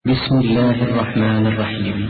بسم الله الرحمن الرحيم.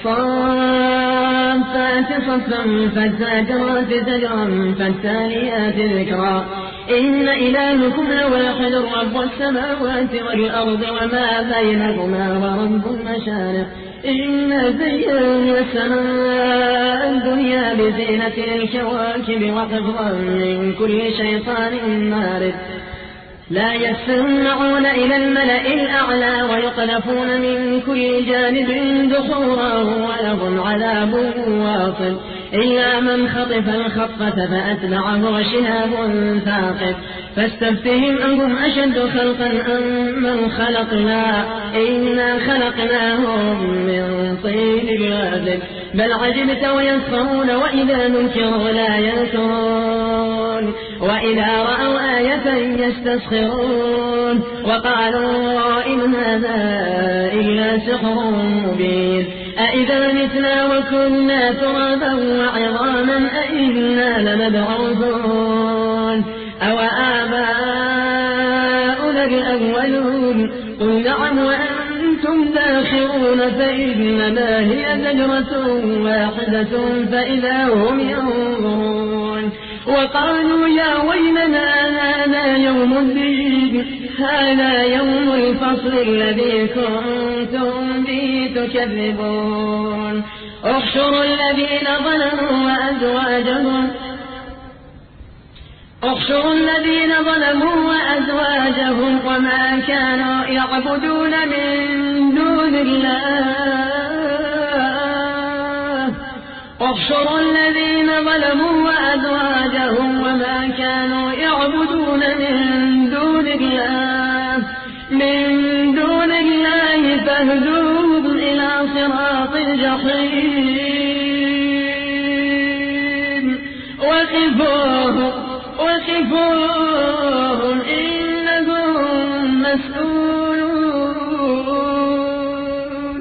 والصافات صفا فالزاجرات زجرا فالتاليات ذكرا إن إلهكم لواحد رب السماوات والأرض وما بينهما ورب المشارق إنا زينا السماء الدنيا بزينة الكواكب وحفظا من كل شيطان مارد لا يسمعون إلى الملأ الأعلى ويقذفون من كل جانب دحورا ولهم عذاب واصب إلا من خطف الخطفة فأتبعه شهاب ثاقب فاستفتهم أهم أشد خلقا أم من خلقنا إنا خلقناهم من طين لازب بل عجبت ويسخرون وإذا نكروا لا ينكرون وإذا رأوا آية يستسخرون وقالوا إن هذا إلا سحر مبين أإذا متنا وكنا ترابا وعظاما أإنا لمبعوثون أو آباؤنا الأولون قل نعم وأنتم داخرون فإنما هي زجرة واحدة فإذا هم ينظرون وقالوا يا ويلنا هذا يوم الدين هذا يوم الفصل الذي كنتم به تكذبون احشروا الذين ظلموا وأزواجهم وما كانوا يعبدون من دون الله احشروا الذين ظلموا وأزواجهم وما كانوا يعبدون من دون الله فاهدوهم إلى صراط الجحيم وقفوهم إنهم مسؤولون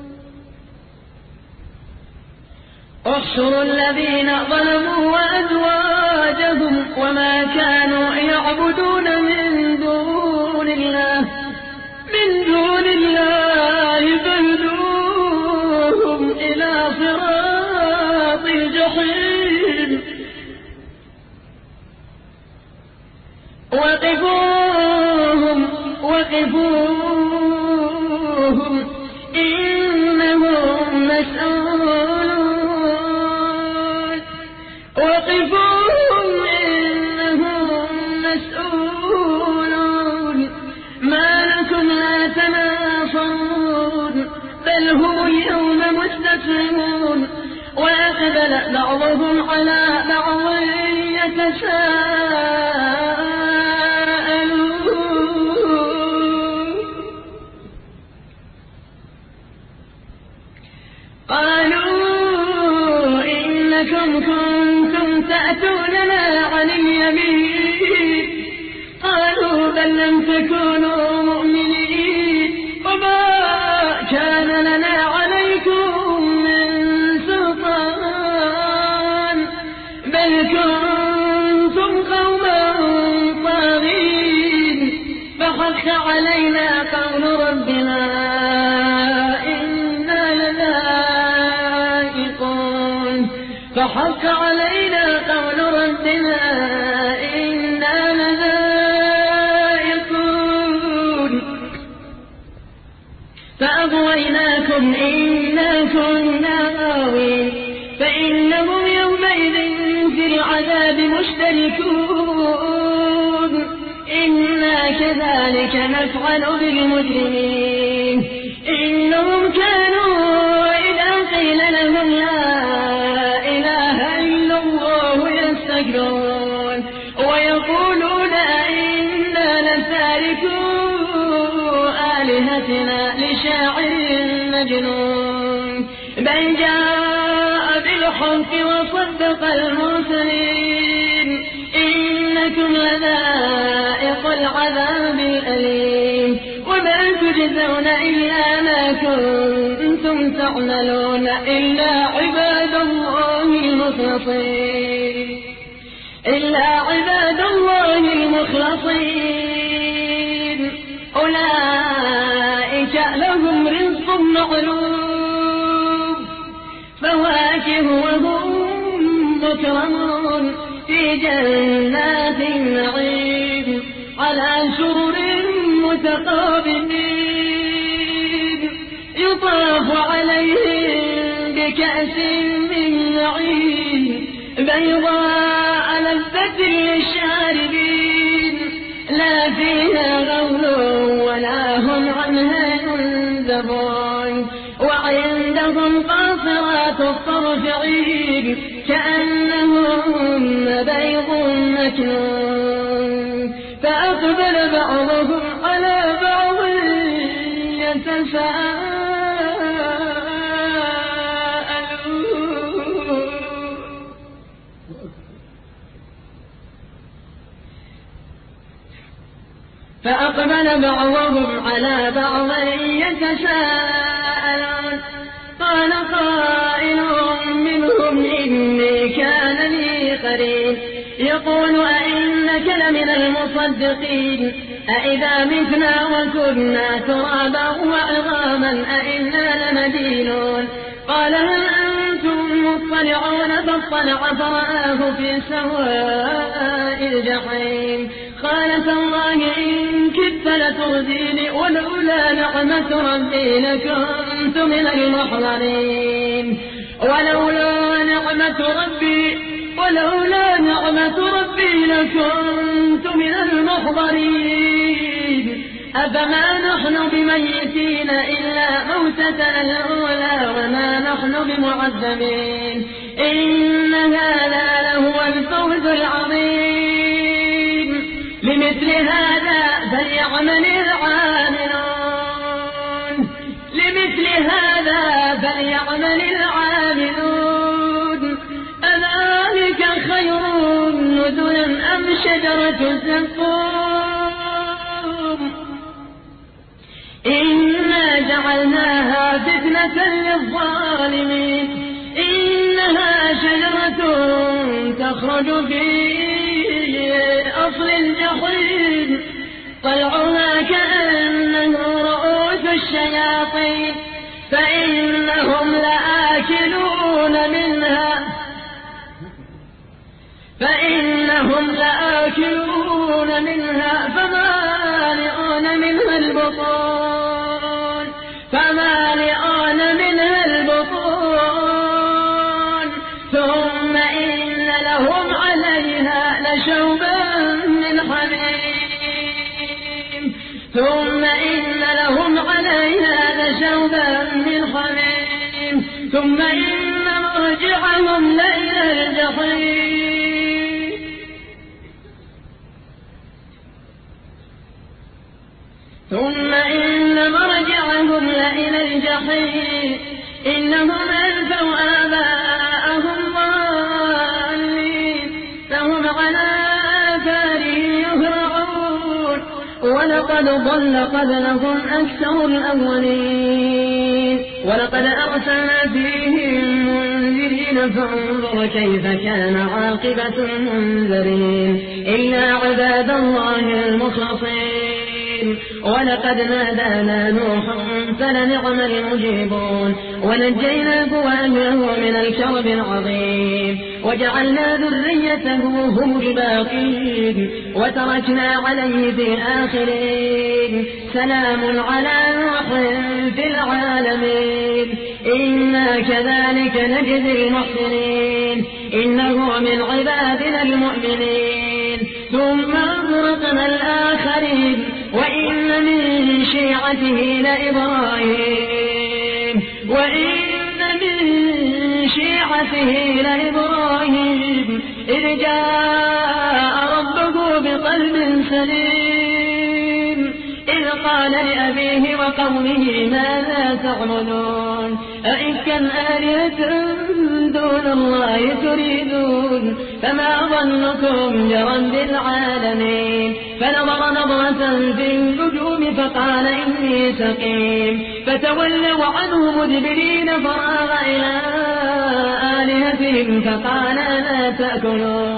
احشروا الذين ظلموا وأزواجهم وما كانوا يعبدون من دون الله فاهدوهم إلى صراط الجحيم وقفوهم إنهم مسؤولون ما لكم لا تناصرون بل هم اليوم مستسلمون وأقبل بعضهم على بعض يتساءلون قالوا إنكم كنتم تأتوننا عن اليمين قالوا بل لم تكونوا مؤمنين وما كان لنا عليكم من سلطان بل كنتم قوما طاغين فحق علينا قول ربنا إنا لذائقون فأغويناكم إنا كنا غاوين فإنهم يومئذ في العذاب مشتركون إنا كذلك نفعل بالمجرمين إنهم كانوا إذا قيل لهم لا إله إلا الله يستكبرون ويقولون إنا لتاركو آلهتنا لشاعر مجنون بل جاء بالحق وصدق المرسلين إنكم لذائق العذاب الأليم وما تجزون إلا ما كنتم تعملون إلا عباد الله المخلصين أولئك لهم رزق معلوم فواكه وهم مكرمون في جنات النعيم على سرر متقابلين يطاف عليهم بكأس من معين بيضاء لذة للشاربين لا فيها غول ولا هم عنها ينزفون وعندهم قاصرات الطرف عين كأنهن بيض مكنون فأقبل بعضهم على بعض يتساءلون قال قائل منهم إني كان لي قرين يقول أئنك لمن المصدقين أئذا متنا وكنا ترابا وعظاما أئنا لمدينون قال هل أنتم مطلعون فاطلع فرآه في سواء الجحيم قال تالله إن كدت لترديني ولولا نعمة ربي لكنت من المحضرين ولولا نعمة ربي لكنت من المحضرين أفما نحن بميتين إلا موتتنا الأولى وما نحن بمعذبين إن هذا لهو الفوز العظيم لمثل هذا فليعمل العاملون أذلك خير نزلا أم شجرة الزقوم إنا جعلناها فتنة للظالمين إنها شجرة تخرج في أصل الجحيم طلعها كأنه رؤوس الشياطين فإنهم لآكلون منها فمالئون منها البطون ثم إن لهم عليها لشوبا من حميم ثم إن مرجعهم لإلى الجحيم إنهم ألفوا آباءهم ضالين فهم على آثارهم يهرعون ولقد ضل قبلهم أكثر الأولين ولقد أرسلنا فيهم منذرين فانظر كيف كان عاقبة المنذرين إلا عباد الله المخلصين ولقد نادانا نوح فلنعم المجيبون ونجيناه وأهله من الكرب العظيم وجعلنا ذريته هم الباقين وتركنا عليه في الآخرين سلام على نوح في العالمين إنا كذلك نجزي المحسنين إنه من عبادنا المؤمنين ثم أغرقنا الآخرين وإن من شيعته لإبراهيم إذ جاء ربه بقلب سليم إذ قال لأبيه وقومه ماذا تعبدون أئفكا آلهة دون الله تريدون فما ظنكم برب العالمين فنظر نظرة في النجوم فقال إني سقيم فتولوا عنه مدبرين فراغ إلى آلهتهم فقال لا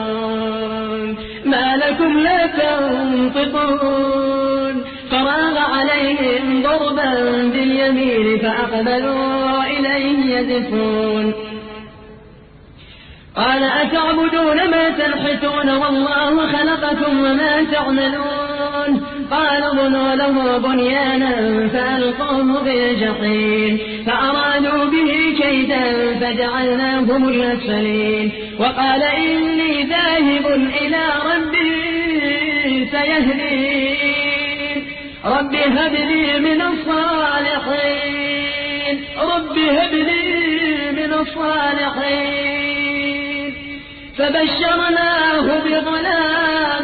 تأكلون ما لكم لا تنطقون فراغ عليهم ضربا باليمين فأقبلوا إليه يزفون قال أتعبدون ما تنحتون والله خلقكم وما تعملون قالوا ابنوا له بنيانا فألقوه بالجحيم فأرادوا به كيدا فجعلناهم الأسفلين وقال إني ذاهب إلى ربي سيهدين رب هب لي من الصالحين رب هب لي من الصالحين فبشرناه بغلام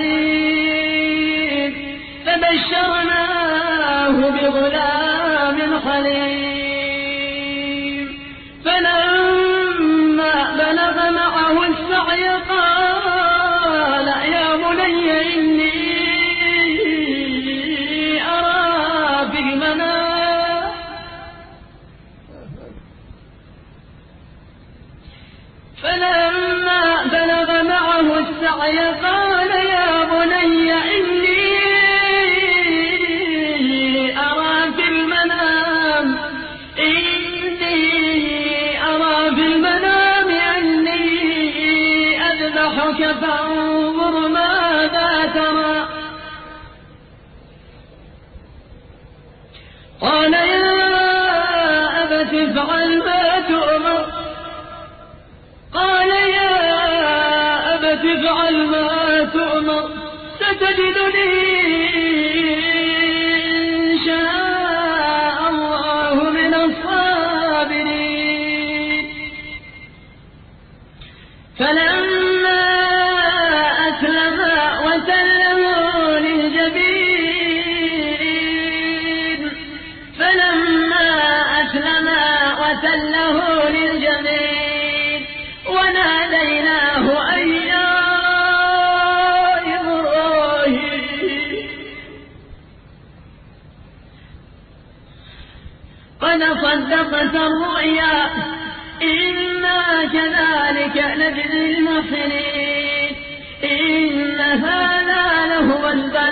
حليم فلما بلغ معه السعي قال يا بني إني أرى في المنام فلما بلغ معه السعي قال يا بني إني أرى في المنام أني أذبحك فانظر ماذا ترى قال يا أبت افعل ما تؤمر ستجدني إن شاء الله من الصابرين فلما أسلما وتله للجبين وناديناه أن يا قد صدقت الرؤيا إنا كذلك نجزي المحسنين إن هذا لهو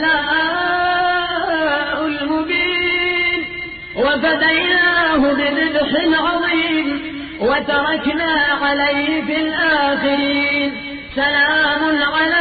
البلاء المبين وفديناه بذبح عظيم وتركنا عليه في الآخرين سلام على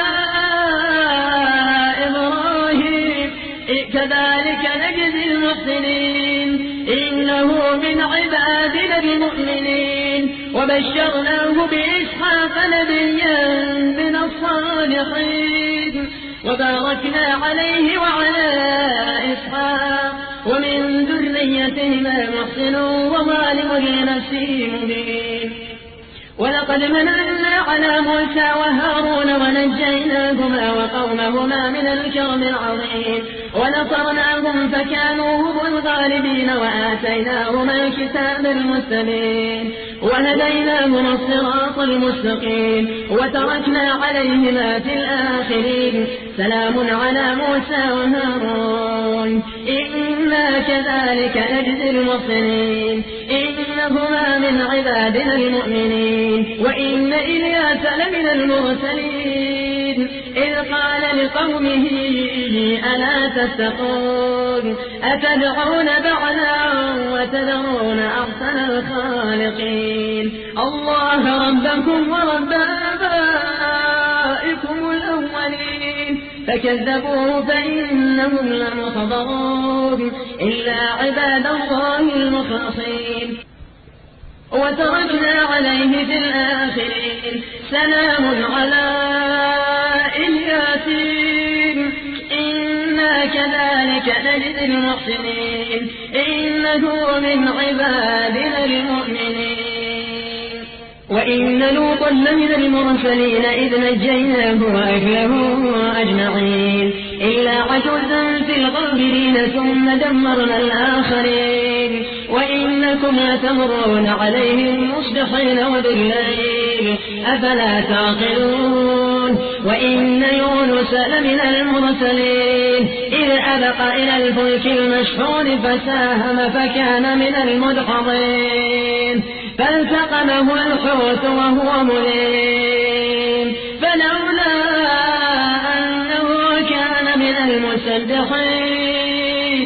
إبراهيم كذلك نجزي المحسنين إنه من عبادنا المؤمنين وبشرناه بإسحاق نبيا من الصالحين وباركنا عليه وعلى إسحاق ومن ذريتهما محسن وظالم لنفسه مبين ولقد مننا على موسى وهارون ونجيناهما وقومهما من الكرب العظيم ونصرناهم فكانوا هم الغالبين وآتيناهما الكتاب المستبين وهديناهما الصراط المستقيم وتركنا عليهما في الآخرين سلام على موسى وهارون إنا كذلك نجزي المحسنين إنهما من عبادنا المؤمنين وإن إلياس لمن المرسلين إذ قال لقومه ألا تتقون أتدعون بعلا وتذرون أحسن الخالقين الله ربكم ورب آبائكم الأولين فكذبوه فإنهم لمحضرون إلا عباد الله المخلصين وتركنا عليه في الآخرين سلام على الياسين إنا كذلك نجزي المحسنين إنه من عبادنا المؤمنين وإن لوطا لمن المرسلين إذ نجيناه وأهله أجمعين إلا عجوزا في الغابرين ثم دمرنا الآخرين وإنكم لتمرون عليهم مصبحين وبالليل أفلا تعقلون وإن يونس لمن المرسلين إذ أبق إلى الفلك المشحون فساهم فكان من المدحضين فالتقمه الحوت وهو مليم فلولا أنه كان من المسبحين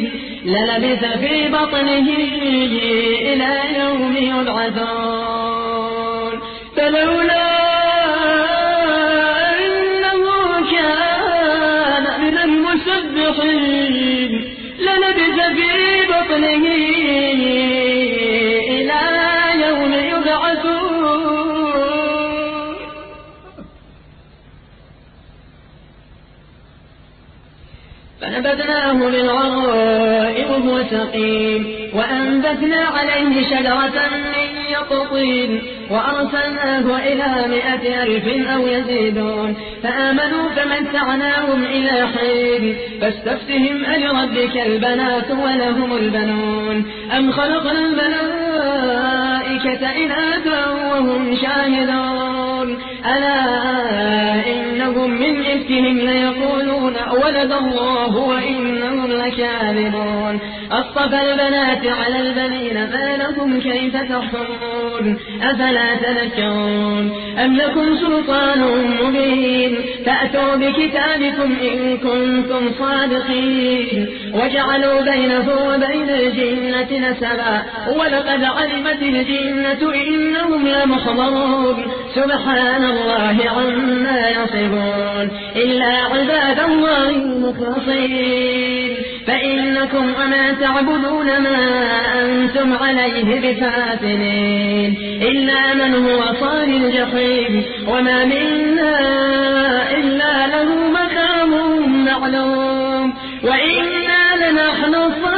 للبث في بطنه إلى يوم يبعثون فلولا أنه كان من المسبحين للبث في بطنه إلى يوم يبعثون فنبذناه بالغراء وهو سقيم وأنبتنا عليه شجرة من يقطين وأرسلناه إلى 100,000 أو يزيدون فآمنوا فمتعناهم إلى حين فاستفتهم ألربك البنات ولهم البنون أم خلقنا الملائكة إناثا وهم شاهدون ألا إنهم من إفكهم ليقولون ولد الله وإنهم لكاذبون أصطفى البنات على البنين ما لكم كيف تحكمون أفلا تذكرون أم لكم سلطان مبين فأتوا بكتابكم إن كنتم صادقين وجعلوا بينه وبين الجنة نسبا ولقد علمت الجنة إنهم لمحضرون سبحان الله عما يصفون إلا عباد الله المخلصين فإنكم وما تعبدون ما أنتم عليه بفاتنين إلا من هو صال الجحيم وما منا إلا له مقام معلوم وإنا لنحن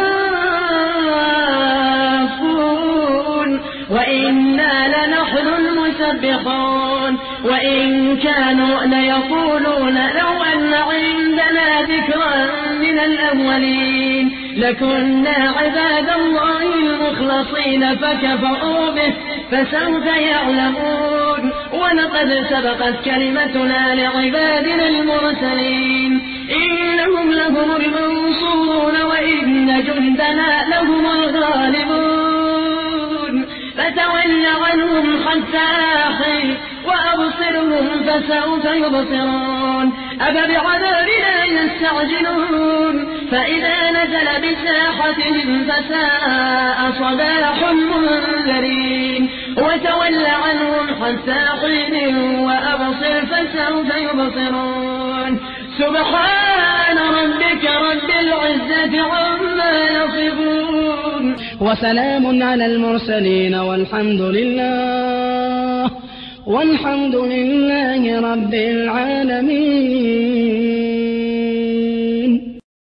الصافون وإنا لنحن المسبحون وإن كانوا ليقولون لو أن عندنا ذكرا من الأولين لكنا عباد الله المخلصين فكفروا به فسوف يعلمون ولقد سبقت كلمتنا لعبادنا المرسلين إنهم لهم المنصورون وإن جندنا لهم الغالبون فتول عنهم حتى حين وأبصرهم فسوف يبصرون أفبعذابنا يستعجلون فإذا نزل بساحتهم فساء صباح المنذرين وتول عنهم حتى حين وأبصر فسوف يبصرون سبحان ربك رب العزة عما يصفون وسلام على المرسلين والحمد لله رب العالمين.